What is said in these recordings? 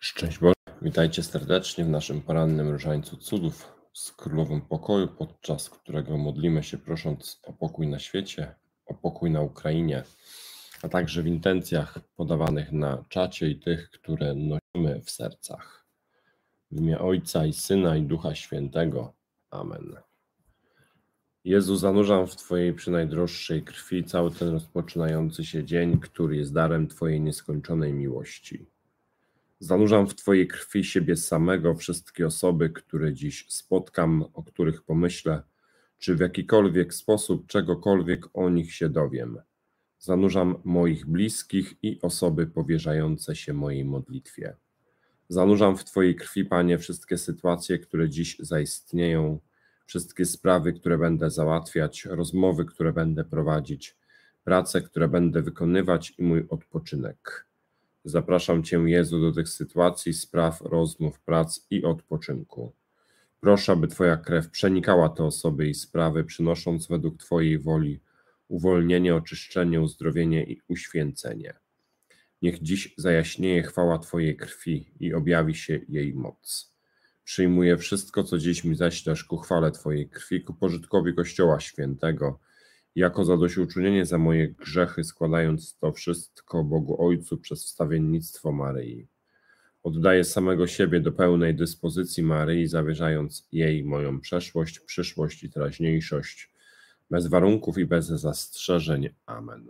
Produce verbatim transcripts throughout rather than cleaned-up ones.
Szczęść Boże, witajcie serdecznie w naszym porannym różańcu cudów z Królową Pokoju, podczas którego modlimy się prosząc o pokój na świecie, o pokój na Ukrainie, a także w intencjach podawanych na czacie i tych, które nosimy w sercach. W imię Ojca i Syna i Ducha Świętego. Amen. Jezu, zanurzam w Twojej przynajdroższej krwi cały ten rozpoczynający się dzień, który jest darem Twojej nieskończonej miłości. Zanurzam w Twojej krwi siebie samego, wszystkie osoby, które dziś spotkam, o których pomyślę, czy w jakikolwiek sposób czegokolwiek o nich się dowiem. Zanurzam moich bliskich i osoby powierzające się mojej modlitwie. Zanurzam w Twojej krwi, Panie, wszystkie sytuacje, które dziś zaistnieją, wszystkie sprawy, które będę załatwiać, rozmowy, które będę prowadzić, prace, które będę wykonywać i mój odpoczynek. Zapraszam Cię, Jezu, do tych sytuacji, spraw, rozmów, prac i odpoczynku. Proszę, aby Twoja krew przenikała te osoby i sprawy, przynosząc według Twojej woli uwolnienie, oczyszczenie, uzdrowienie i uświęcenie. Niech dziś zajaśnieje chwała Twojej krwi i objawi się jej moc. Przyjmuję wszystko, co dziś mi zaślesz ku chwale Twojej krwi, ku pożytkowi Kościoła Świętego, jako zadośćuczynienie za moje grzechy, składając to wszystko Bogu Ojcu przez wstawiennictwo Maryi. Oddaję samego siebie do pełnej dyspozycji Maryi, zawierzając jej moją przeszłość, przyszłość i teraźniejszość, bez warunków i bez zastrzeżeń. Amen.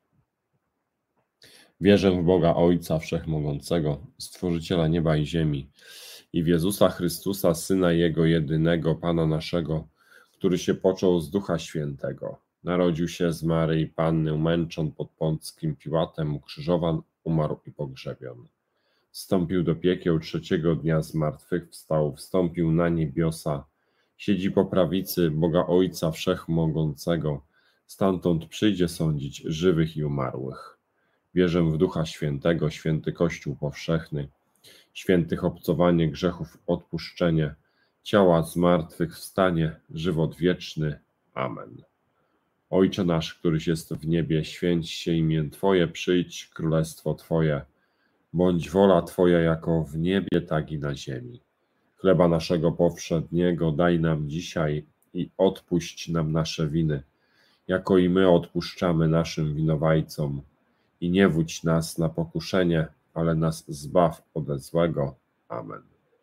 Wierzę w Boga Ojca Wszechmogącego, Stworzyciela nieba i ziemi, i w Jezusa Chrystusa, Syna Jego jedynego, Pana naszego, który się począł z Ducha Świętego. Narodził się z Maryi Panny, umęczon pod Pąckim Piłatem, ukrzyżowan, umarł i pogrzebion. Wstąpił do piekieł, trzeciego dnia z martwych wstał, wstąpił na niebiosa, siedzi po prawicy Boga Ojca Wszechmogącego, stamtąd przyjdzie sądzić żywych i umarłych. Wierzę w Ducha Świętego, święty Kościół powszechny, świętych obcowanie grzechów, odpuszczenie, ciała zmartwychwstanie, żywot wieczny. Amen. Ojcze nasz, któryś jest w niebie, święć się imię Twoje, przyjdź królestwo Twoje, bądź wola Twoja jako w niebie, tak i na ziemi. Chleba naszego powszedniego daj nam dzisiaj i odpuść nam nasze winy, jako i my odpuszczamy naszym winowajcom. I nie wódź nas na pokuszenie, ale nas zbaw ode złego. Amen.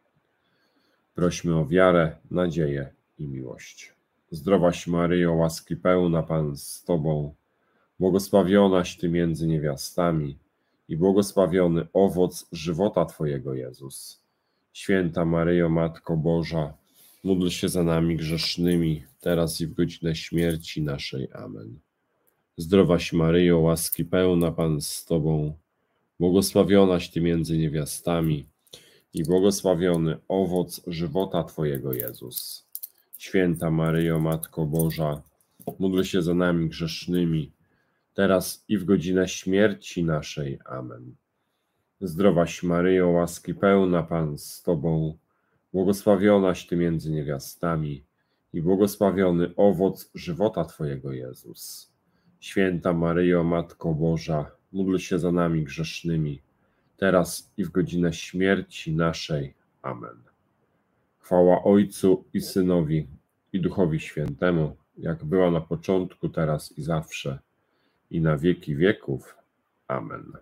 Prośmy o wiarę, nadzieję i miłość. Zdrowaś Maryjo, łaski pełna, Pan z Tobą, błogosławionaś Ty między niewiastami i błogosławiony owoc żywota Twojego, Jezus. Święta Maryjo, Matko Boża, módl się za nami grzesznymi, teraz i w godzinę śmierci naszej. Amen. Zdrowaś Maryjo, łaski pełna, Pan z Tobą, błogosławionaś Ty między niewiastami i błogosławiony owoc żywota Twojego, Jezus. Święta Maryjo, Matko Boża, módl się za nami grzesznymi, teraz i w godzinę śmierci naszej. Amen. Zdrowaś Maryjo, łaski pełna, Pan z Tobą, błogosławionaś Ty między niewiastami i błogosławiony owoc żywota Twojego, Jezus. Święta Maryjo, Matko Boża, módl się za nami grzesznymi, teraz i w godzinę śmierci naszej. Amen. Chwała Ojcu i Synowi i Duchowi Świętemu, jak była na początku, teraz i zawsze, i na wieki wieków. Amen.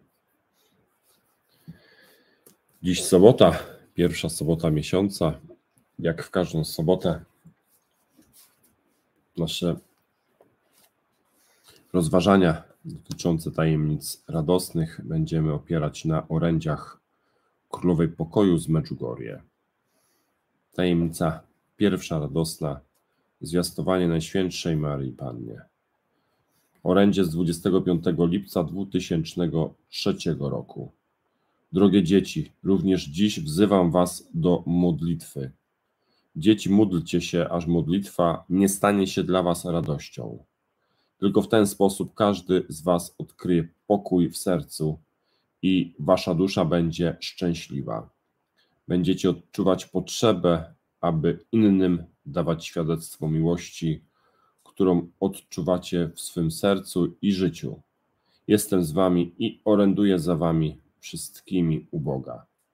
Dziś sobota, pierwsza sobota miesiąca. Jak w każdą sobotę nasze rozważania dotyczące tajemnic radosnych będziemy opierać na orędziach Królowej Pokoju z Medjugorje. Tajemnica pierwsza radosna, zwiastowanie Najświętszej Maryi Pannie. Orędzie z dwudziestego piątego lipca dwutysięcznego trzeciego roku. Drogie dzieci, również dziś wzywam was do modlitwy. Dzieci, módlcie się, aż modlitwa nie stanie się dla was radością. Tylko w ten sposób każdy z was odkryje pokój w sercu i wasza dusza będzie szczęśliwa. Będziecie odczuwać potrzebę, aby innym dawać świadectwo miłości, którą odczuwacie w swym sercu i życiu. Jestem z wami i oręduję za wami wszystkimi u Boga.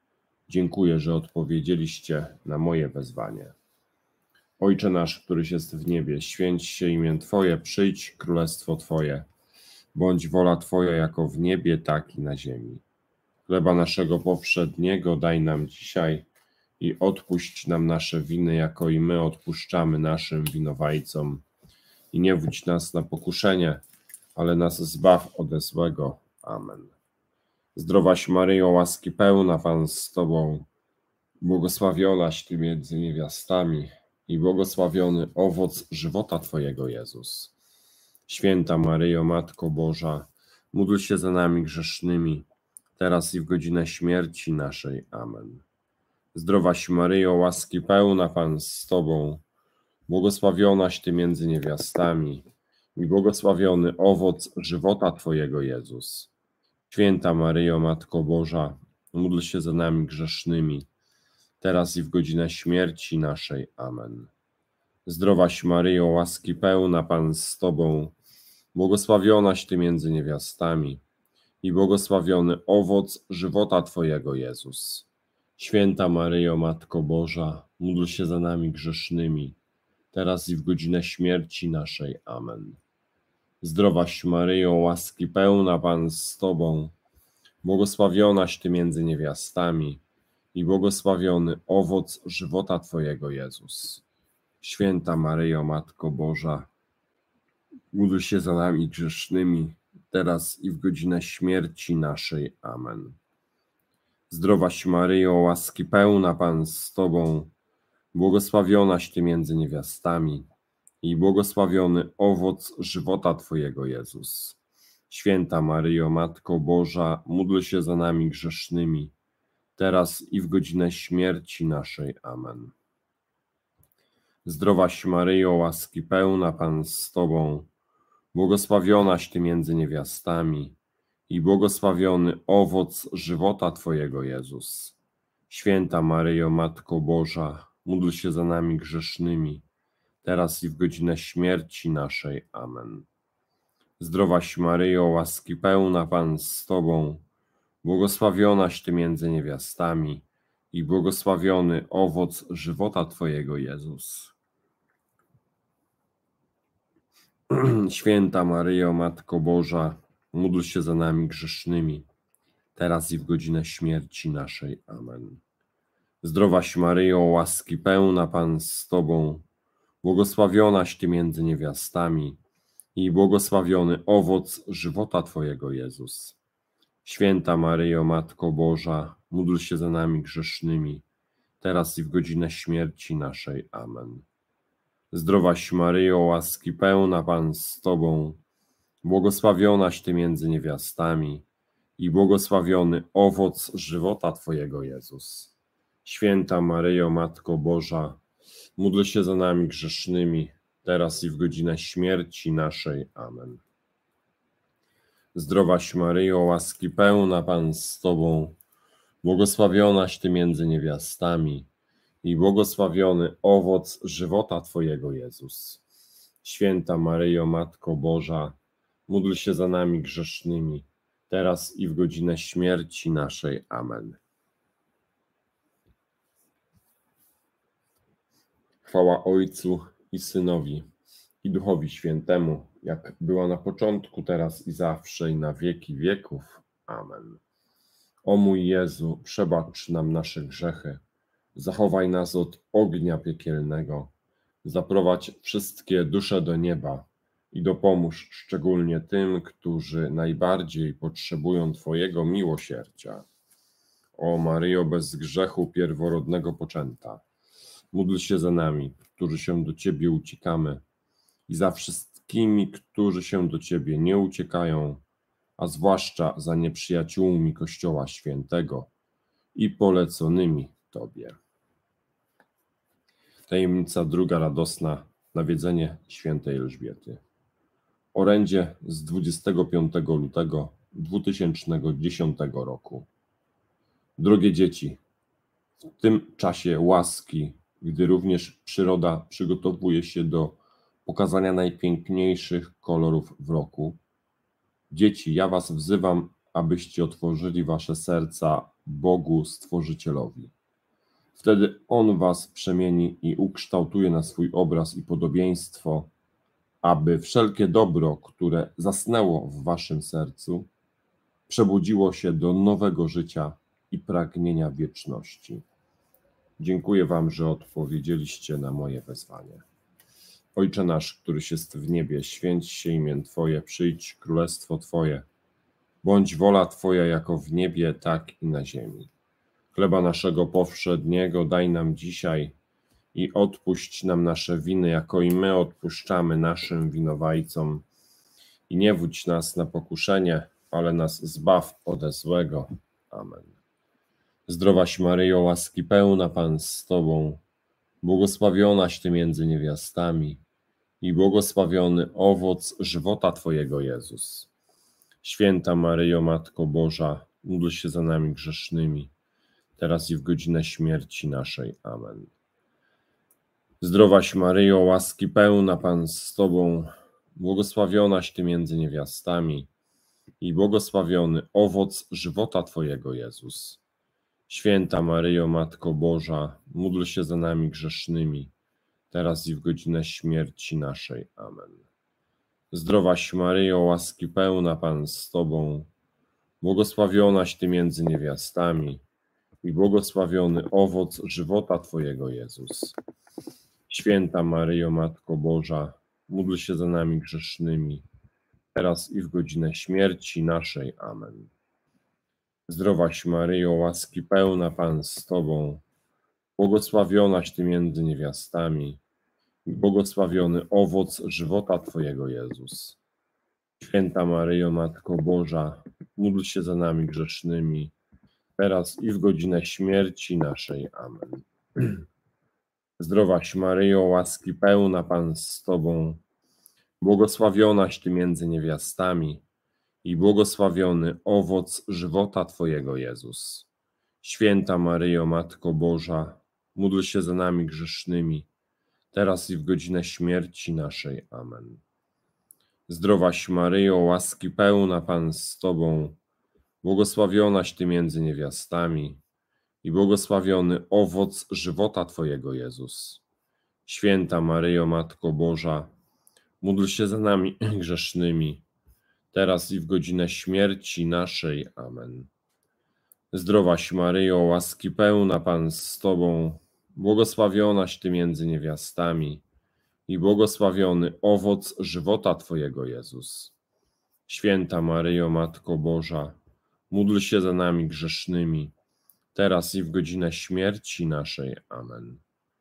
Dziękuję, że odpowiedzieliście na moje wezwanie. Ojcze nasz, któryś jest w niebie, święć się imię Twoje, przyjdź królestwo Twoje. Bądź wola Twoja jako w niebie, tak i na ziemi. Chleba naszego powszedniego daj nam dzisiaj i odpuść nam nasze winy, jako i my odpuszczamy naszym winowajcom. I nie wódź nas na pokuszenie, ale nas zbaw ode złego. Amen. Zdrowaś Maryjo, łaski pełna, Pan z Tobą, błogosławionaś Ty między niewiastami i błogosławiony owoc żywota Twojego, Jezus. Święta Maryjo, Matko Boża, módl się za nami grzesznymi, teraz i w godzinę śmierci naszej. Amen. Zdrowaś Maryjo, łaski pełna, Pan z Tobą, błogosławionaś Ty między niewiastami i błogosławiony owoc żywota Twojego, Jezus. Święta Maryjo, Matko Boża, módl się za nami grzesznymi, teraz i w godzinę śmierci naszej. Amen. Zdrowaś Maryjo, łaski pełna, Pan z Tobą, błogosławionaś Ty między niewiastami i błogosławiony owoc żywota Twojego, Jezus. Święta Maryjo, Matko Boża, módl się za nami grzesznymi, teraz i w godzinę śmierci naszej. Amen. Zdrowaś Maryjo, łaski pełna, Pan z Tobą, błogosławionaś Ty między niewiastami i błogosławiony owoc żywota Twojego, Jezus. Święta Maryjo, Matko Boża, módl się za nami grzesznymi, teraz i w godzinę śmierci naszej. Amen. Zdrowaś Maryjo, łaski pełna, Pan z Tobą, błogosławionaś Ty między niewiastami i błogosławiony owoc żywota Twojego, Jezus. Święta Maryjo, Matko Boża, módl się za nami grzesznymi, teraz i w godzinę śmierci naszej. Amen. Zdrowaś Maryjo, łaski pełna, Pan z Tobą, błogosławionaś Ty między niewiastami i błogosławiony owoc żywota Twojego, Jezus. Święta Maryjo, Matko Boża, módl się za nami grzesznymi, teraz i w godzinę śmierci naszej. Amen. Zdrowaś Maryjo, łaski pełna, Pan z Tobą, błogosławionaś Ty między niewiastami i błogosławiony owoc żywota Twojego, Jezus. Święta Maryjo, Matko Boża, módl się za nami grzesznymi, teraz i w godzinę śmierci naszej. Amen. Zdrowaś Maryjo, łaski pełna, Pan z Tobą, błogosławionaś Ty między niewiastami i błogosławiony owoc żywota Twojego, Jezus. Święta Maryjo, Matko Boża, módl się za nami grzesznymi, teraz i w godzinę śmierci naszej. Amen. Zdrowaś Maryjo, łaski pełna, Pan z Tobą, błogosławionaś Ty między niewiastami i błogosławiony owoc żywota Twojego, Jezus. Święta Maryjo, Matko Boża, módl się za nami grzesznymi, teraz i w godzinę śmierci naszej. Amen. Zdrowaś Maryjo, łaski pełna, Pan z Tobą, błogosławionaś Ty między niewiastami i błogosławiony owoc żywota Twojego, Jezus. Święta Maryjo, Matko Boża, módl się za nami grzesznymi, teraz i w godzinę śmierci naszej. Amen. Chwała Ojcu i Synowi, i Duchowi Świętemu, jak była na początku, teraz i zawsze, i na wieki wieków. Amen. O mój Jezu, przebacz nam nasze grzechy, zachowaj nas od ognia piekielnego, zaprowadź wszystkie dusze do nieba i dopomóż szczególnie tym, którzy najbardziej potrzebują Twojego miłosierdzia. O Maryjo, bez grzechu pierworodnego poczęta, módl się za nami, którzy się do Ciebie uciekamy, i za wszystkimi, którzy się do Ciebie nie uciekają, a zwłaszcza za nieprzyjaciółmi Kościoła Świętego i poleconymi Tobie. Tajemnica druga radosna, nawiedzenie świętej Elżbiety. Orędzie z dwudziestego piątego lutego dwa tysiące dziesiątego roku. Drogie dzieci, w tym czasie łaski, gdy również przyroda przygotowuje się do pokazania najpiękniejszych kolorów w roku, dzieci, ja was wzywam, abyście otworzyli wasze serca Bogu Stworzycielowi. Wtedy On was przemieni i ukształtuje na swój obraz i podobieństwo, aby wszelkie dobro, które zasnęło w waszym sercu, przebudziło się do nowego życia i pragnienia wieczności. Dziękuję wam, że odpowiedzieliście na moje wezwanie. Ojcze nasz, któryś jest w niebie, święć się imię Twoje, przyjdź królestwo Twoje. Bądź wola Twoja jako w niebie, tak i na ziemi. Chleba naszego powszedniego daj nam dzisiaj i odpuść nam nasze winy, jako i my odpuszczamy naszym winowajcom. I nie wódź nas na pokuszenie, ale nas zbaw ode złego. Amen. Zdrowaś Maryjo, łaski pełna, Pan z Tobą, błogosławionaś Ty między niewiastami i błogosławiony owoc żywota Twojego, Jezus. Święta Maryjo, Matko Boża, módl się za nami grzesznymi, teraz i w godzinę śmierci naszej. Amen. Zdrowaś Maryjo, łaski pełna, Pan z Tobą, błogosławionaś Ty między niewiastami i błogosławiony owoc żywota Twojego, Jezus. Święta Maryjo, Matko Boża, módl się za nami grzesznymi, teraz i w godzinę śmierci naszej. Amen. Zdrowaś Maryjo, łaski pełna, Pan z Tobą, błogosławionaś Ty między niewiastami i błogosławiony owoc żywota Twojego, Jezus. Święta Maryjo, Matko Boża, módl się za nami grzesznymi, teraz i w godzinę śmierci naszej. Amen. Zdrowaś Maryjo, łaski pełna, Pan z Tobą, błogosławionaś Ty między niewiastami i błogosławiony owoc żywota Twojego, Jezus. Święta Maryjo, Matko Boża, módl się za nami grzesznymi, teraz i w godzinę śmierci naszej. Amen. Zdrowaś Maryjo, łaski pełna, Pan z Tobą, błogosławionaś Ty między niewiastami i błogosławiony owoc żywota Twojego, Jezus. Święta Maryjo, Matko Boża, módl się za nami grzesznymi, teraz i w godzinę śmierci naszej. Amen. Zdrowaś Maryjo, łaski pełna, Pan z Tobą, błogosławionaś Ty między niewiastami i błogosławiony owoc żywota Twojego, Jezus. Święta Maryjo, Matko Boża, módl się za nami grzesznymi, teraz i w godzinę śmierci naszej. Amen. Zdrowaś Maryjo, łaski pełna, Pan z Tobą, błogosławionaś Ty między niewiastami i błogosławiony owoc żywota Twojego, Jezus. Święta Maryjo, Matko Boża, módl się za nami grzesznymi, teraz i w godzinę śmierci naszej. Amen.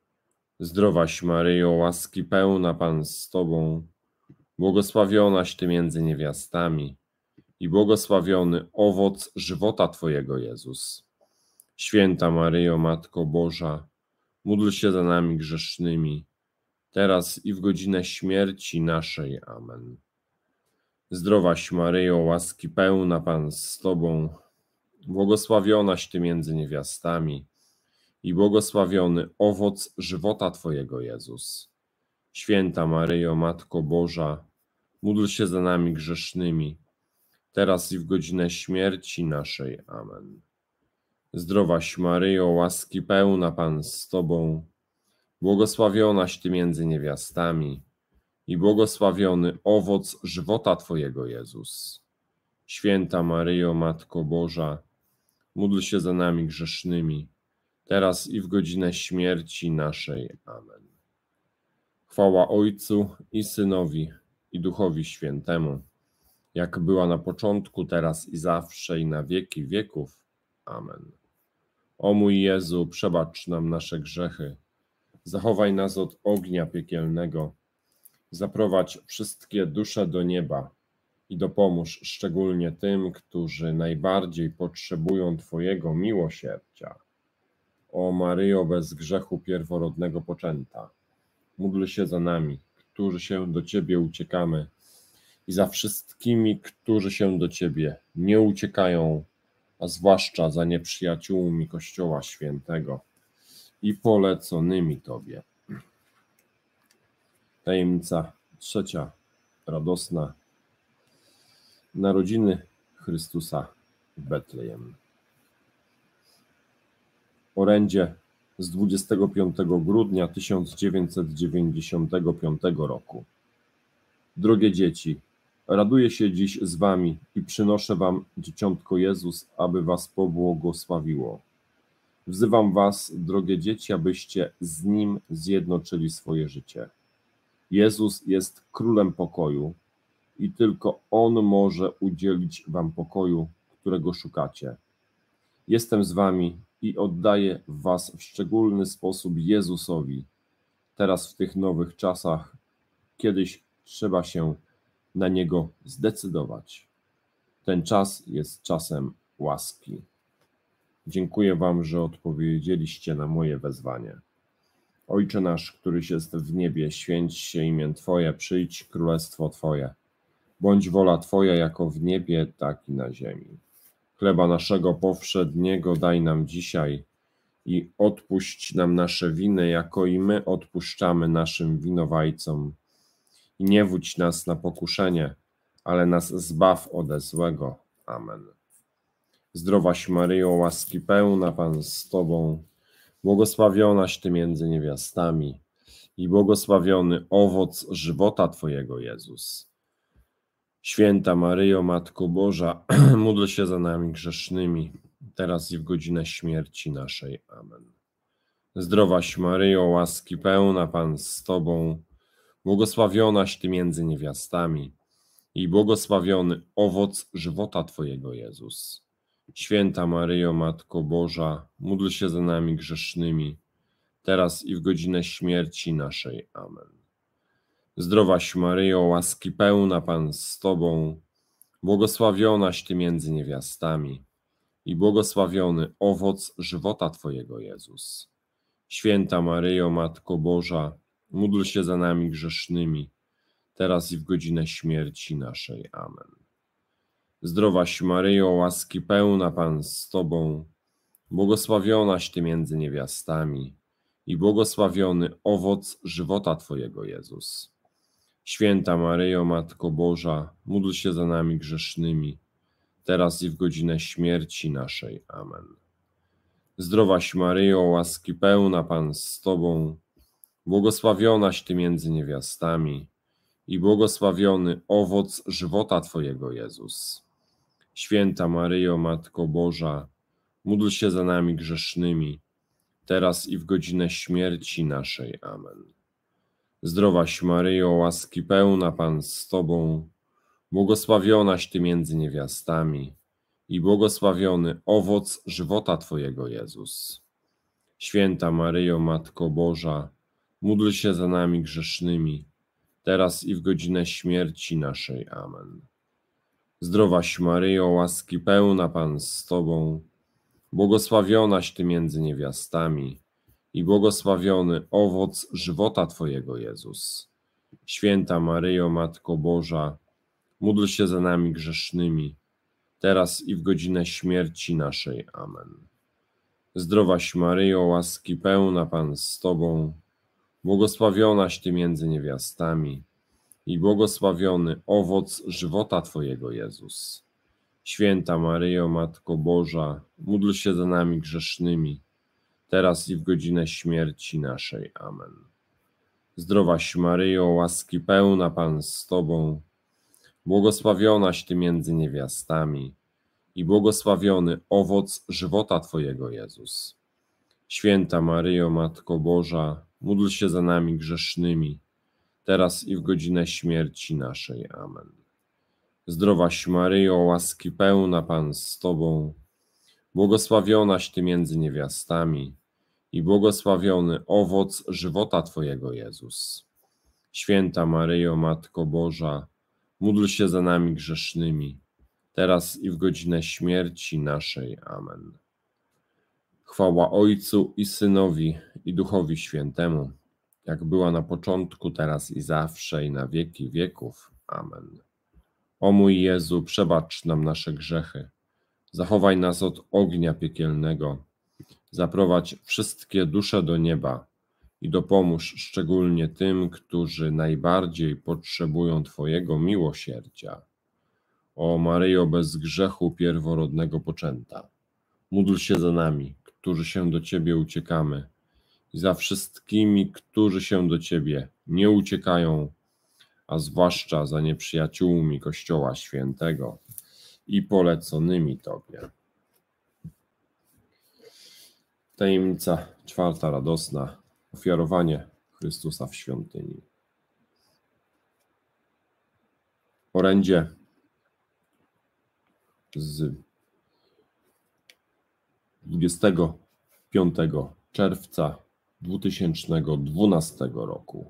Zdrowaś Maryjo, łaski pełna, Pan z Tobą, błogosławionaś Ty między niewiastami i błogosławiony owoc żywota Twojego, Jezus. Święta Maryjo, Matko Boża, módl się za nami grzesznymi, teraz i w godzinę śmierci naszej. Amen. Zdrowaś Maryjo, łaski pełna, Pan z Tobą, błogosławionaś Ty między niewiastami i błogosławiony owoc żywota Twojego, Jezus. Święta Maryjo, Matko Boża, módl się za nami grzesznymi, teraz i w godzinę śmierci naszej. Amen. Zdrowaś Maryjo, łaski pełna, Pan z Tobą, błogosławionaś Ty między niewiastami i błogosławiony owoc żywota Twojego, Jezus. Święta Maryjo, Matko Boża, módl się za nami grzesznymi, teraz i w godzinę śmierci naszej. Amen. Chwała Ojcu i Synowi i Duchowi Świętemu, jak była na początku, teraz i zawsze, i na wieki wieków. Amen. O mój Jezu, przebacz nam nasze grzechy, zachowaj nas od ognia piekielnego, zaprowadź wszystkie dusze do nieba i dopomóż szczególnie tym, którzy najbardziej potrzebują Twojego miłosierdzia. O Maryjo, bez grzechu pierworodnego poczęta, módl się za nami, którzy się do Ciebie uciekamy, i za wszystkimi, którzy się do Ciebie nie uciekają, a zwłaszcza za nieprzyjaciółmi Kościoła Świętego i poleconymi Tobie. Tajemnica trzecia, radosna. Narodziny Chrystusa w Betlejem. Orędzie z dwudziestego piątego grudnia tysiąc dziewięćset dziewięćdziesiątego piątego roku. Drogie dzieci, raduję się dziś z wami i przynoszę wam dzieciątko Jezus, aby was pobłogosławiło. Wzywam was, drogie dzieci, abyście z Nim zjednoczyli swoje życie. Jezus jest Królem pokoju i tylko On może udzielić wam pokoju, którego szukacie. Jestem z wami i oddaję was w szczególny sposób Jezusowi. Teraz w tych nowych czasach, kiedyś trzeba się na Niego zdecydować. Ten czas jest czasem łaski. Dziękuję wam, że odpowiedzieliście na moje wezwanie. Ojcze nasz, któryś jest w niebie, święć się imię Twoje, przyjdź królestwo Twoje. Bądź wola Twoja jako w niebie, tak i na ziemi. Chleba naszego powszedniego daj nam dzisiaj i odpuść nam nasze winy, jako i my odpuszczamy naszym winowajcom. I nie wódź nas na pokuszenie, ale nas zbaw ode złego. Amen. Zdrowaś Maryjo, łaski pełna, Pan z Tobą, błogosławionaś Ty między niewiastami i błogosławiony owoc żywota Twojego, Jezus. Święta Maryjo, Matko Boża, módl się za nami grzesznymi, teraz i w godzinę śmierci naszej. Amen. Zdrowaś Maryjo, łaski pełna, Pan z Tobą, błogosławionaś Ty między niewiastami i błogosławiony owoc żywota Twojego, Jezus. Święta Maryjo, Matko Boża, módl się za nami grzesznymi, teraz i w godzinę śmierci naszej. Amen. Zdrowaś Maryjo, łaski pełna, Pan z Tobą, błogosławionaś Ty między niewiastami i błogosławiony owoc żywota Twojego, Jezus. Święta Maryjo, Matko Boża, módl się za nami grzesznymi, teraz i w godzinę śmierci naszej. Amen. Zdrowaś Maryjo, łaski pełna, Pan z Tobą, błogosławionaś Ty między niewiastami i błogosławiony owoc żywota Twojego, Jezus. Święta Maryjo, Matko Boża, módl się za nami grzesznymi, teraz i w godzinę śmierci naszej. Amen. Zdrowaś Maryjo, łaski pełna, Pan z Tobą, błogosławionaś Ty między niewiastami i błogosławiony owoc żywota Twojego, Jezus. Święta Maryjo, Matko Boża, módl się za nami grzesznymi, teraz i w godzinę śmierci naszej. Amen. Zdrowaś Maryjo, łaski pełna, Pan z Tobą, błogosławionaś Ty między niewiastami i błogosławiony owoc żywota Twojego, Jezus. Święta Maryjo, Matko Boża, módl się za nami grzesznymi, teraz i w godzinę śmierci naszej. Amen. Zdrowaś Maryjo, łaski pełna, Pan z Tobą, błogosławionaś Ty między niewiastami i błogosławiony owoc żywota Twojego, Jezus. Święta Maryjo, Matko Boża, módl się za nami grzesznymi, teraz i w godzinę śmierci naszej. Amen. Zdrowaś Maryjo, łaski pełna, Pan z Tobą, błogosławionaś Ty między niewiastami i błogosławiony owoc żywota Twojego, Jezus. Święta Maryjo, Matko Boża, módl się za nami grzesznymi, teraz i w godzinę śmierci naszej. Amen. Zdrowaś Maryjo, łaski pełna, Pan z Tobą, błogosławionaś Ty między niewiastami i błogosławiony owoc żywota Twojego, Jezus. Święta Maryjo, Matko Boża, módl się za nami grzesznymi, teraz i w godzinę śmierci naszej. Amen. Zdrowaś Maryjo, łaski pełna, Pan z Tobą, błogosławionaś Ty między niewiastami i błogosławiony owoc żywota Twojego, Jezus. Święta Maryjo, Matko Boża, módl się za nami grzesznymi, teraz i w godzinę śmierci naszej. Amen. Chwała Ojcu i Synowi i Duchowi Świętemu, jak była na początku, teraz i zawsze, i na wieki wieków. Amen. O mój Jezu, przebacz nam nasze grzechy, zachowaj nas od ognia piekielnego, zaprowadź wszystkie dusze do nieba i dopomóż szczególnie tym, którzy najbardziej potrzebują Twojego miłosierdzia. O Maryjo bez grzechu pierworodnego poczęta, módl się za nami, którzy się do Ciebie uciekamy, i za wszystkimi, którzy się do Ciebie nie uciekają, a zwłaszcza za nieprzyjaciółmi Kościoła Świętego i poleconymi Tobie. Tajemnica czwarta radosna. Ofiarowanie Chrystusa w świątyni. Orędzie z dwudziestego piątego czerwca dwa tysiące dwunastego roku.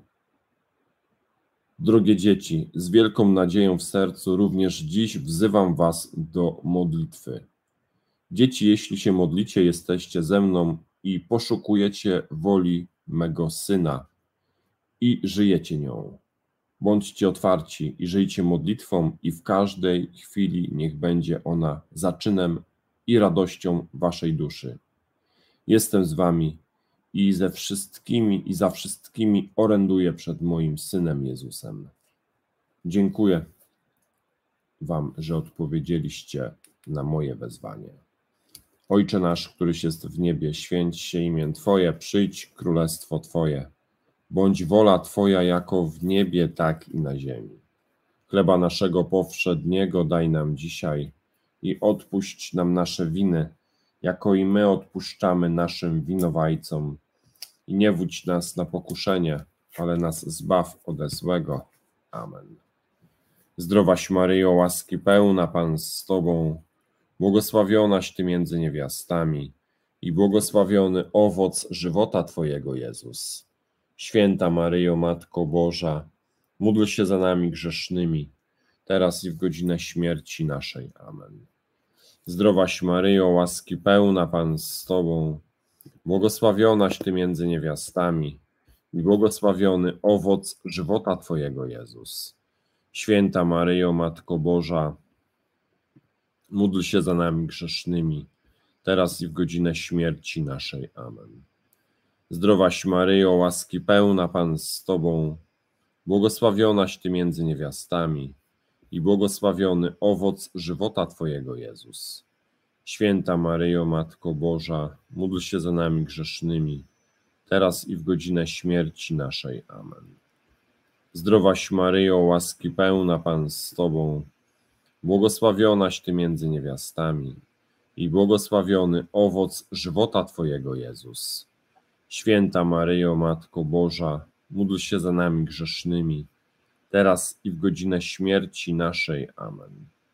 Drogie dzieci, z wielką nadzieją w sercu również dziś wzywam was do modlitwy. Dzieci, jeśli się modlicie, jesteście ze mną i poszukujecie woli mego Syna i żyjecie nią. Bądźcie otwarci i żyjcie modlitwą i w każdej chwili niech będzie ona zaczynem i radością waszej duszy. Jestem z wami i ze wszystkimi i za wszystkimi oręduję przed moim Synem Jezusem. Dziękuję wam, że odpowiedzieliście na moje wezwanie. Ojcze nasz, któryś jest w niebie, święć się imię Twoje, przyjdź królestwo Twoje. Bądź wola Twoja jako w niebie, tak i na ziemi. Chleba naszego powszedniego daj nam dzisiaj i odpuść nam nasze winy, jako i my odpuszczamy naszym winowajcom. I nie wódź nas na pokuszenie, ale nas zbaw ode złego. Amen. Zdrowaś Maryjo, łaski pełna, Pan z Tobą, błogosławionaś Ty między niewiastami i błogosławiony owoc żywota Twojego, Jezus. Święta Maryjo, Matko Boża, módl się za nami grzesznymi, teraz i w godzinę śmierci naszej. Amen. Zdrowaś Maryjo, łaski pełna, Pan z Tobą, błogosławionaś Ty między niewiastami i błogosławiony owoc żywota Twojego, Jezus. Święta Maryjo, Matko Boża, módl się za nami grzesznymi, teraz i w godzinę śmierci naszej. Amen. Zdrowaś Maryjo, łaski pełna, Pan z Tobą, błogosławionaś Ty między niewiastami i błogosławiony owoc żywota Twojego, Jezus. Święta Maryjo, Matko Boża, módl się za nami grzesznymi, teraz i w godzinę śmierci naszej. Amen. Zdrowaś Maryjo, łaski pełna, Pan z Tobą, błogosławionaś Ty między niewiastami i błogosławiony owoc żywota Twojego, Jezus. Święta Maryjo, Matko Boża, módl się za nami grzesznymi, teraz i w godzinę śmierci naszej. Amen.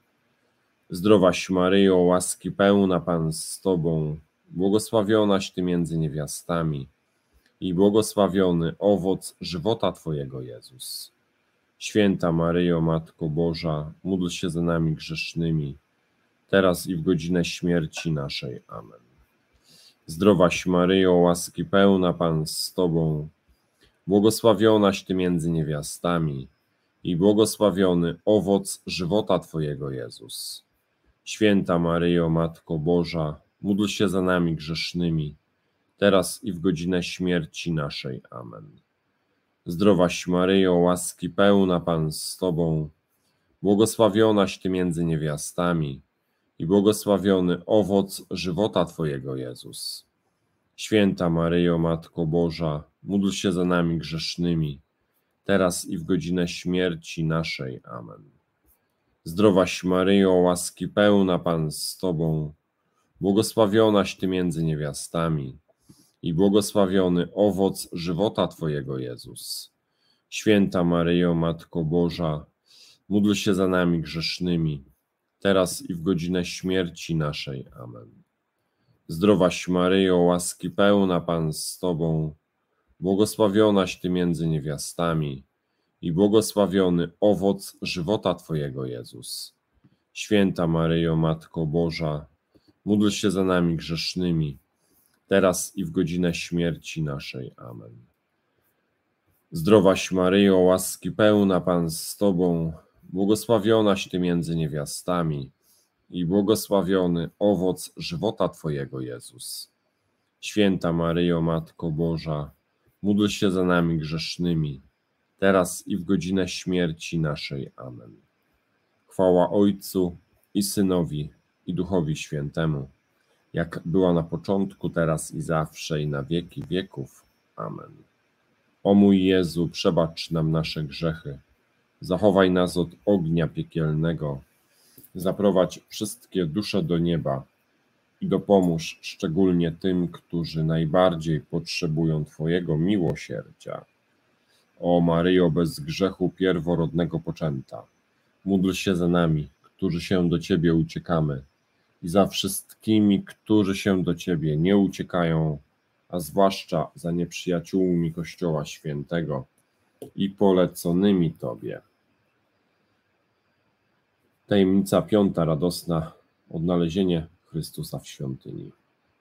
Zdrowaś Maryjo, łaski pełna, Pan z Tobą, błogosławionaś Ty między niewiastami i błogosławiony owoc żywota Twojego, Jezus. Święta Maryjo, Matko Boża, módl się za nami grzesznymi, teraz i w godzinę śmierci naszej. Amen. Zdrowaś Maryjo, łaski pełna, Pan z Tobą, błogosławionaś Ty między niewiastami i błogosławiony owoc żywota Twojego, Jezus. Święta Maryjo, Matko Boża, módl się za nami grzesznymi, teraz i w godzinę śmierci naszej. Amen. Zdrowaś Maryjo, łaski pełna, Pan z Tobą, błogosławionaś Ty między niewiastami i błogosławiony owoc żywota Twojego, Jezus. Święta Maryjo, Matko Boża, módl się za nami grzesznymi, teraz i w godzinę śmierci naszej. Amen. Zdrowaś Maryjo, łaski pełna, Pan z Tobą, błogosławionaś Ty między niewiastami i błogosławiony owoc żywota Twojego, Jezus. Święta Maryjo, Matko Boża, módl się za nami grzesznymi, teraz i w godzinę śmierci naszej. Amen. Zdrowaś Maryjo, łaski pełna, Pan z Tobą, błogosławionaś Ty między niewiastami i błogosławiony owoc żywota Twojego, Jezus. Święta Maryjo, Matko Boża, módl się za nami grzesznymi, teraz i w godzinę śmierci naszej. Amen. Zdrowaś Maryjo, łaski pełna, Pan z Tobą, błogosławionaś Ty między niewiastami i błogosławiony owoc żywota Twojego, Jezus. Święta Maryjo, Matko Boża, módl się za nami grzesznymi, teraz i w godzinę śmierci naszej. Amen. Chwała Ojcu i Synowi i Duchowi Świętemu, jak była na początku, teraz i zawsze, i na wieki wieków. Amen. O mój Jezu, przebacz nam nasze grzechy, zachowaj nas od ognia piekielnego, zaprowadź wszystkie dusze do nieba i dopomóż szczególnie tym, którzy najbardziej potrzebują Twojego miłosierdzia. O Maryjo, bez grzechu pierworodnego poczęta, módl się za nami, którzy się do Ciebie uciekamy, i za wszystkimi, którzy się do Ciebie nie uciekają, a zwłaszcza za nieprzyjaciółmi Kościoła Świętego i poleconymi Tobie. Tajemnica piąta radosna. Odnalezienie Chrystusa w świątyni.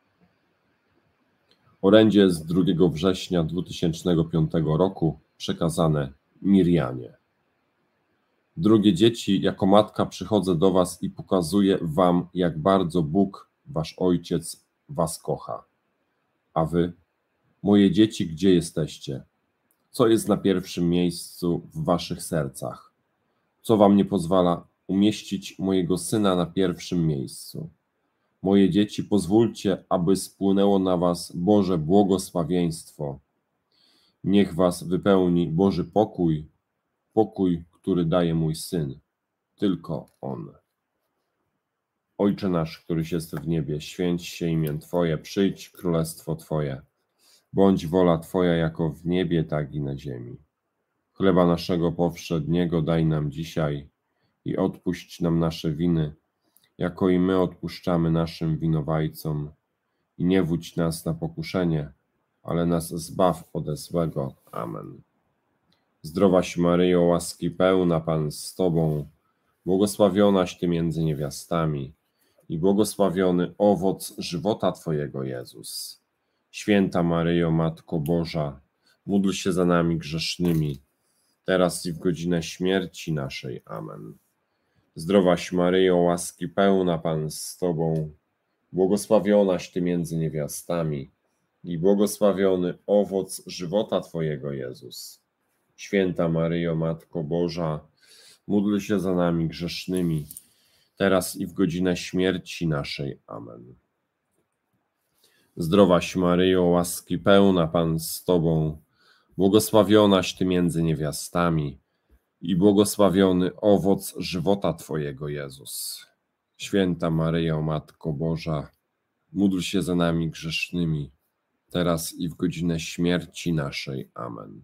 Orędzie z drugiego września dwutysięcznego piątego roku przekazane Mirjanie. Drogie dzieci, jako matka przychodzę do was i pokazuję wam, jak bardzo Bóg, wasz Ojciec, was kocha. A wy, moje dzieci, gdzie jesteście? Co jest na pierwszym miejscu w waszych sercach? Co wam nie pozwala umieścić mojego Syna na pierwszym miejscu? Moje dzieci, pozwólcie, aby spłynęło na was Boże błogosławieństwo. Niech was wypełni Boży pokój, pokój, który daje mój Syn, tylko On. Ojcze nasz, któryś jest w niebie, święć się imię Twoje, przyjdź królestwo Twoje. Bądź wola Twoja jako w niebie, tak i na ziemi. Chleba naszego powszedniego daj nam dzisiaj i odpuść nam nasze winy, jako i my odpuszczamy naszym winowajcom. I nie wódź nas na pokuszenie, ale nas zbaw ode złego. Amen. Zdrowaś Maryjo, łaski pełna, Pan z Tobą, błogosławionaś Ty między niewiastami i błogosławiony owoc żywota Twojego, Jezus. Święta Maryjo, Matko Boża, módl się za nami grzesznymi, teraz i w godzinę śmierci naszej. Amen. Zdrowaś Maryjo, łaski pełna, Pan z Tobą, błogosławionaś Ty między niewiastami i błogosławiony owoc żywota Twojego, Jezus. Święta Maryjo, Matko Boża, módl się za nami grzesznymi, teraz i w godzinę śmierci naszej. Amen. Zdrowaś Maryjo, łaski pełna, Pan z Tobą, błogosławionaś Ty między niewiastami i błogosławiony owoc żywota Twojego, Jezus. Święta Maryjo, Matko Boża, módl się za nami grzesznymi, teraz i w godzinę śmierci naszej. Amen.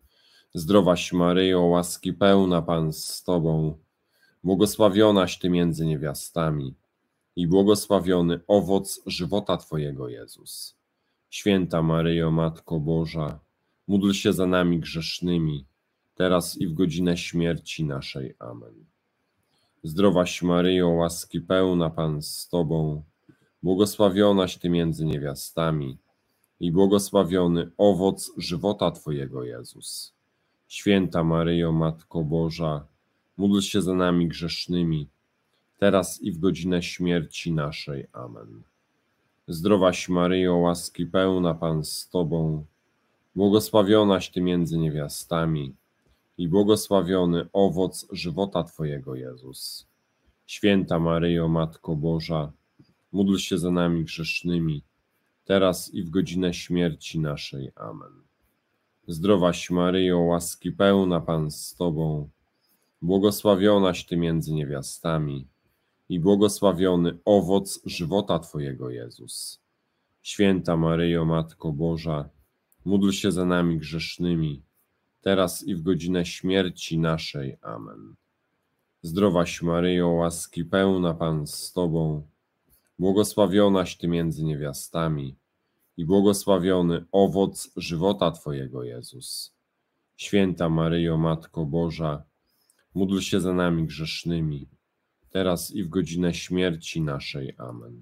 Zdrowaś Maryjo, łaski pełna, Pan z Tobą, błogosławionaś Ty między niewiastami i błogosławiony owoc żywota Twojego, Jezus. Święta Maryjo, Matko Boża, módl się za nami grzesznymi, teraz i w godzinę śmierci naszej. Amen. Zdrowaś Maryjo, łaski pełna, Pan z Tobą, błogosławionaś Ty między niewiastami i błogosławiony owoc żywota Twojego, Jezus. Święta Maryjo, Matko Boża, módl się za nami grzesznymi, teraz i w godzinę śmierci naszej. Amen. Zdrowaś Maryjo, łaski pełna, Pan z Tobą, błogosławionaś Ty między niewiastami i błogosławiony owoc żywota Twojego, Jezus. Święta Maryjo, Matko Boża, módl się za nami grzesznymi, teraz i w godzinę śmierci naszej. Amen. Zdrowaś Maryjo, łaski pełna, Pan z Tobą, błogosławionaś Ty między niewiastami i błogosławiony owoc żywota Twojego, Jezus. Święta Maryjo, Matko Boża, módl się za nami grzesznymi, teraz i w godzinę śmierci naszej. Amen. Zdrowaś Maryjo, łaski pełna, Pan z Tobą, błogosławionaś Ty między niewiastami i błogosławiony owoc żywota Twojego, Jezus. Święta Maryjo, Matko Boża, módl się za nami grzesznymi, teraz i w godzinę śmierci naszej. Amen.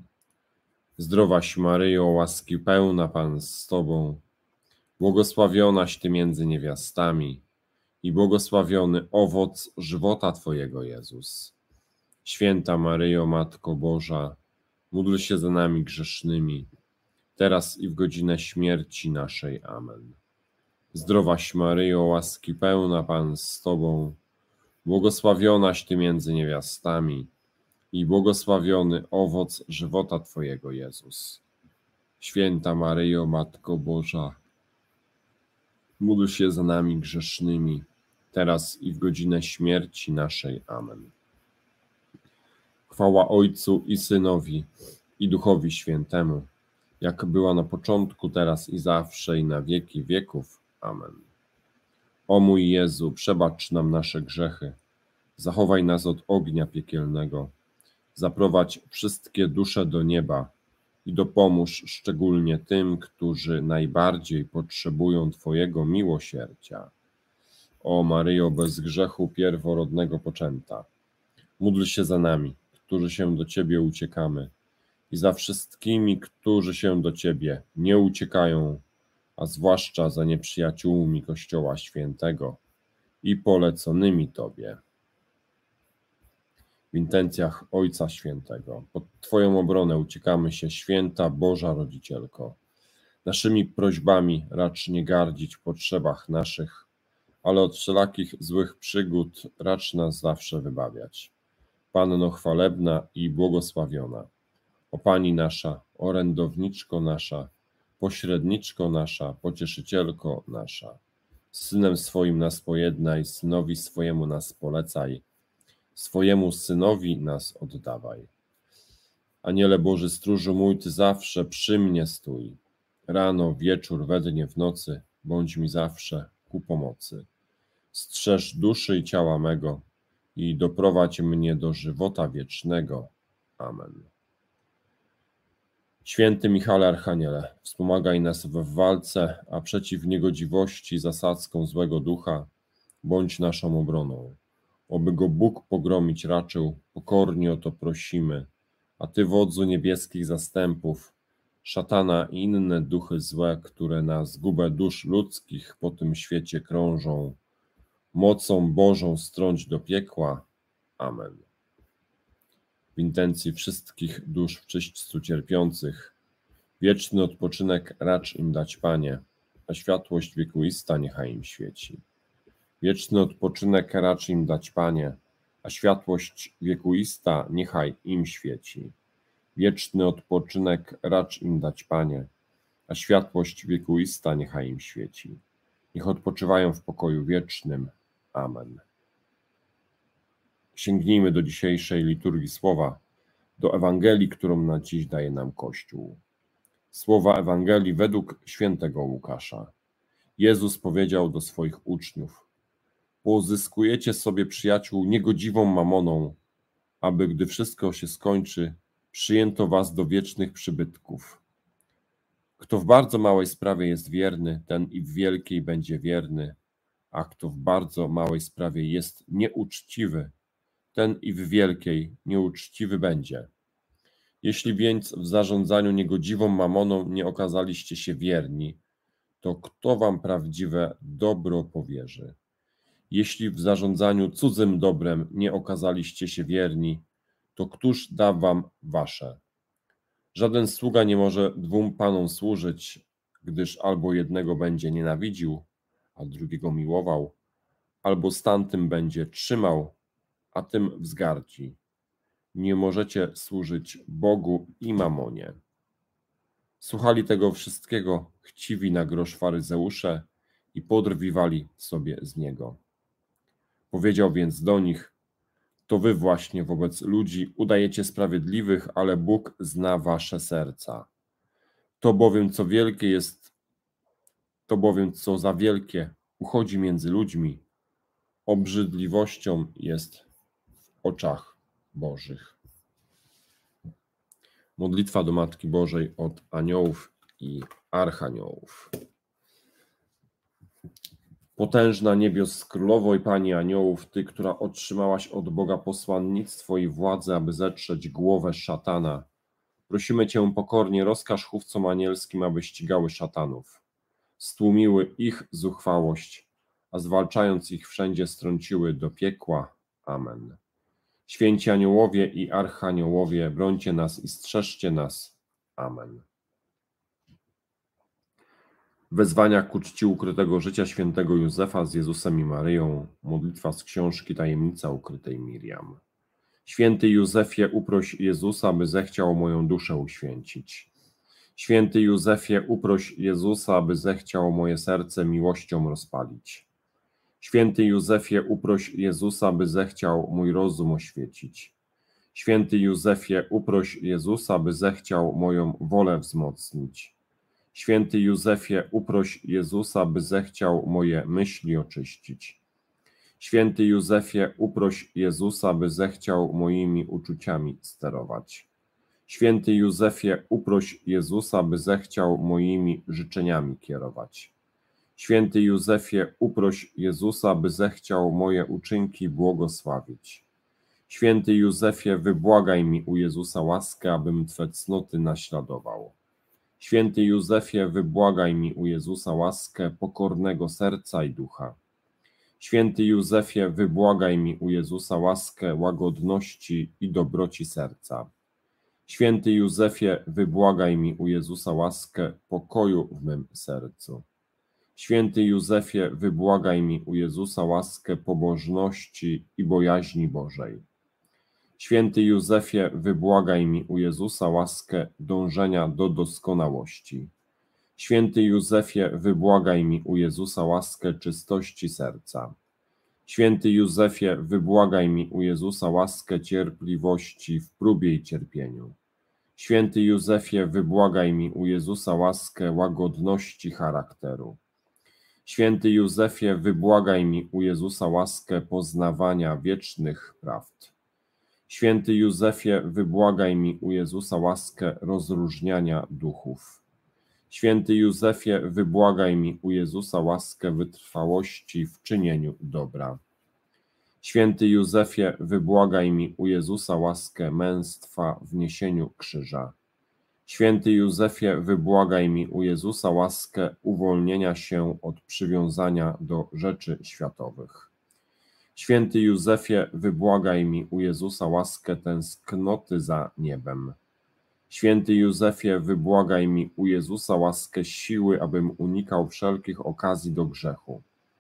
Zdrowaś Maryjo, łaski pełna, Pan z Tobą, błogosławionaś Ty między niewiastami i błogosławiony owoc żywota Twojego, Jezus. Święta Maryjo, Matko Boża, módl się za nami grzesznymi, teraz i w godzinę śmierci naszej. Amen. Zdrowaś Maryjo, łaski pełna, Pan z Tobą, błogosławionaś Ty między niewiastami i błogosławiony owoc żywota Twojego, Jezus. Święta Maryjo, Matko Boża, módl się za nami grzesznymi, teraz i w godzinę śmierci naszej. Amen. Chwała Ojcu i Synowi, i Duchowi Świętemu, jak była na początku, teraz i zawsze, i na wieki wieków. Amen. O mój Jezu, przebacz nam nasze grzechy, zachowaj nas od ognia piekielnego, zaprowadź wszystkie dusze do nieba i dopomóż szczególnie tym, którzy najbardziej potrzebują Twojego miłosierdzia. O Maryjo, bez grzechu pierworodnego poczęta, módl się za nami, którzy się do Ciebie uciekamy, i za wszystkimi, którzy się do Ciebie nie uciekają, a zwłaszcza za nieprzyjaciółmi Kościoła Świętego i poleconymi Tobie. W intencjach Ojca Świętego, pod Twoją obronę uciekamy się, Święta Boża Rodzicielko. Naszymi prośbami racz nie gardzić w potrzebach naszych, ale od wszelakich złych przygód racz nas zawsze wybawiać. Panno chwalebna i błogosławiona, o Pani nasza, orędowniczko nasza, pośredniczko nasza, pocieszycielko nasza, z Synem swoim nas pojednaj, Synowi swojemu nas polecaj, swojemu Synowi nas oddawaj. Aniele Boży stróżu mój, Ty zawsze przy mnie stój, rano, wieczór, we dnie, w nocy, bądź mi zawsze ku pomocy. Strzeż duszy i ciała mego i doprowadź mnie do żywota wiecznego. Amen. Święty Michale Archaniele, wspomagaj nas w walce, a przeciw niegodziwości zasadzką złego ducha bądź naszą obroną. Oby go Bóg pogromić raczył, pokornie o to prosimy, a Ty, wodzu niebieskich zastępów, szatana i inne duchy złe, które na zgubę dusz ludzkich po tym świecie krążą, mocą Bożą strąć do piekła. Amen. W intencji wszystkich dusz w czyśćcu cierpiących, wieczny odpoczynek racz im dać, Panie, a światłość wiekuista niechaj im świeci. Wieczny odpoczynek racz im dać, Panie, a światłość wiekuista niechaj im świeci. Wieczny odpoczynek racz im dać, Panie, a światłość wiekuista niechaj im świeci. Niech odpoczywają w pokoju wiecznym. Amen. Sięgnijmy do dzisiejszej liturgii słowa, do Ewangelii, którą na dziś daje nam Kościół. Słowa Ewangelii według świętego Łukasza. Jezus powiedział do swoich uczniów: pozyskujecie sobie przyjaciół niegodziwą mamoną, aby gdy wszystko się skończy, przyjęto was do wiecznych przybytków. Kto w bardzo małej sprawie jest wierny, ten i w wielkiej będzie wierny, a kto w bardzo małej sprawie jest nieuczciwy, ten i w wielkiej nieuczciwy będzie. Jeśli więc w zarządzaniu niegodziwą mamoną nie okazaliście się wierni, to kto wam prawdziwe dobro powierzy? Jeśli w zarządzaniu cudzym dobrem nie okazaliście się wierni, to któż da wam wasze? Żaden sługa nie może dwóm panom służyć, gdyż albo jednego będzie nienawidził, a drugiego miłował, albo z tamtym będzie trzymał, a tym wzgardzi. Nie możecie służyć Bogu i mamonie. Słuchali tego wszystkiego chciwi na grosz faryzeusze i podrwiwali sobie z niego. Powiedział więc do nich: to wy właśnie wobec ludzi udajecie sprawiedliwych, ale Bóg zna wasze serca. To bowiem co wielkie jest, to bowiem co za wielkie uchodzi między ludźmi, obrzydliwością jest w oczach Bożych. Modlitwa do Matki Bożej od aniołów i archaniołów. Potężna niebios królowo i Pani aniołów, Ty, która otrzymałaś od Boga posłannictwo i władzę, aby zetrzeć głowę szatana, prosimy Cię pokornie, rozkaż chówcom anielskim, aby ścigały szatanów, stłumiły ich zuchwałość, a zwalczając ich wszędzie strąciły do piekła. Amen. Święci aniołowie i archaniołowie, brońcie nas i strzeżcie nas. Amen. Wezwania ku czci ukrytego życia świętego Józefa z Jezusem i Maryją. Modlitwa z książki Tajemnica ukrytej Miriam. Święty Józefie, uproś Jezusa, by zechciał moją duszę uświęcić. Święty Józefie, uproś Jezusa, by zechciał moje serce miłością rozpalić. Święty Józefie, uproś Jezusa, by zechciał mój rozum oświecić. Święty Józefie, uproś Jezusa, by zechciał moją wolę wzmocnić. Święty Józefie, uproś Jezusa, by zechciał moje myśli oczyścić. Święty Józefie, uproś Jezusa, by zechciał moimi uczuciami sterować. Święty Józefie, uproś Jezusa, by zechciał moimi życzeniami kierować. Święty Józefie, uproś Jezusa, by zechciał moje uczynki błogosławić. Święty Józefie, wybłagaj mi u Jezusa łaskę, abym Twe cnoty naśladował. Święty Józefie, wybłagaj mi u Jezusa łaskę pokornego serca i ducha. Święty Józefie, wybłagaj mi u Jezusa łaskę łagodności i dobroci serca. Święty Józefie, wybłagaj mi u Jezusa łaskę pokoju w mym sercu. Święty Józefie, wybłagaj mi u Jezusa łaskę pobożności i bojaźni Bożej. Święty Józefie, wybłagaj mi u Jezusa łaskę dążenia do doskonałości. Święty Józefie, wybłagaj mi u Jezusa łaskę czystości serca. Święty Józefie, wybłagaj mi u Jezusa łaskę cierpliwości w próbie i cierpieniu. Święty Józefie, wybłagaj mi u Jezusa łaskę łagodności charakteru. Święty Józefie, wybłagaj mi u Jezusa łaskę poznawania wiecznych prawd. Święty Józefie, wybłagaj mi u Jezusa łaskę rozróżniania duchów. Święty Józefie, wybłagaj mi u Jezusa łaskę wytrwałości w czynieniu dobra. Święty Józefie, wybłagaj mi u Jezusa łaskę męstwa w niesieniu krzyża. Święty Józefie, wybłagaj mi u Jezusa łaskę uwolnienia się od przywiązania do rzeczy światowych. Święty Józefie, wybłagaj mi u Jezusa łaskę tęsknoty za niebem. Święty Józefie, wybłagaj mi u Jezusa łaskę siły, abym unikał wszelkich okazji do grzechu.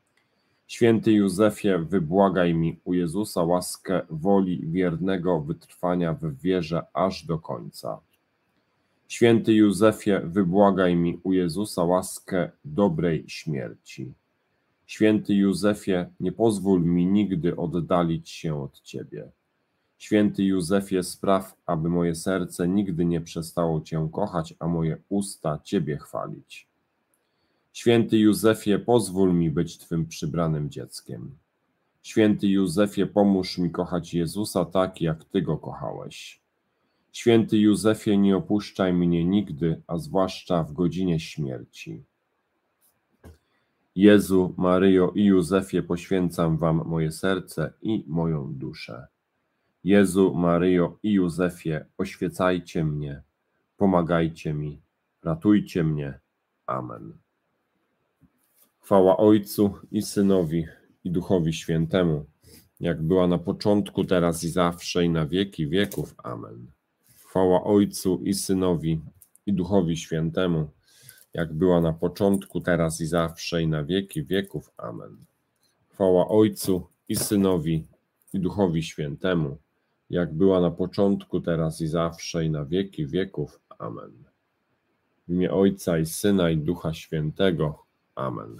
Święty Józefie, wybłagaj mi u Jezusa łaskę woli wiernego wytrwania w wierze aż do końca. Święty Józefie, wybłagaj mi u Jezusa łaskę dobrej śmierci. Święty Józefie, nie pozwól mi nigdy oddalić się od Ciebie. Święty Józefie, spraw, aby moje serce nigdy nie przestało Cię kochać, a moje usta Ciebie chwalić. Święty Józefie, pozwól mi być Twym przybranym dzieckiem. Święty Józefie, pomóż mi kochać Jezusa tak, jak Ty Go kochałeś. Święty Józefie, nie opuszczaj mnie nigdy, a zwłaszcza w godzinie śmierci. Jezu, Maryjo i Józefie, poświęcam Wam moje serce i moją duszę. Jezu, Maryjo i Józefie, oświecajcie mnie, pomagajcie mi, ratujcie mnie. Amen. Chwała Ojcu i Synowi i Duchowi Świętemu, jak była na początku, teraz i zawsze, i na wieki wieków. Amen. Chwała Ojcu i Synowi i Duchowi Świętemu, jak była na początku, teraz i zawsze, i na wieki wieków. Amen. Chwała Ojcu i Synowi i Duchowi Świętemu, jak była na początku, teraz i zawsze, i na wieki wieków. Amen. W imię Ojca i Syna i Ducha Świętego. Amen.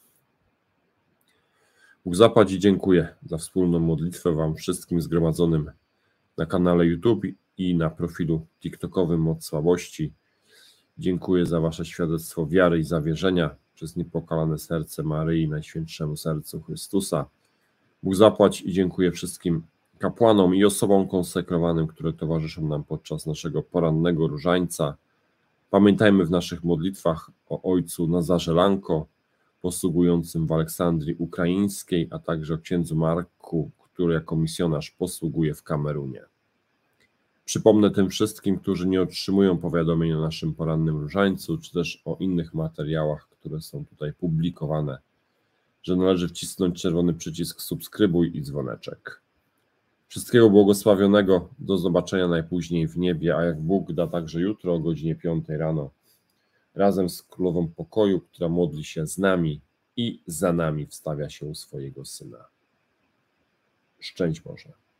Bóg zapłać i dziękuję za wspólną modlitwę Wam wszystkim zgromadzonym na kanale YouTube i na profilu TikTokowym Moc Słabości. Dziękuję za Wasze świadectwo wiary i zawierzenia przez niepokalane serce Maryi, Najświętszemu Sercu Chrystusa. Bóg zapłać i dziękuję wszystkim kapłanom i osobom konsekrowanym, które towarzyszą nam podczas naszego porannego różańca. Pamiętajmy w naszych modlitwach o ojcu Nazarze Lanko, posługującym w Aleksandrii Ukraińskiej, a także o księdzu Marku, który jako misjonarz posługuje w Kamerunie. Przypomnę tym wszystkim, którzy nie otrzymują powiadomień o naszym porannym różańcu, czy też o innych materiałach, które są tutaj publikowane, że należy wcisnąć czerwony przycisk subskrybuj i dzwoneczek. Wszystkiego błogosławionego, do zobaczenia najpóźniej w niebie, a jak Bóg da, także jutro o godzinie piątej rano, razem z Królową Pokoju, która modli się z nami i za nami wstawia się u swojego Syna. Szczęść Boże.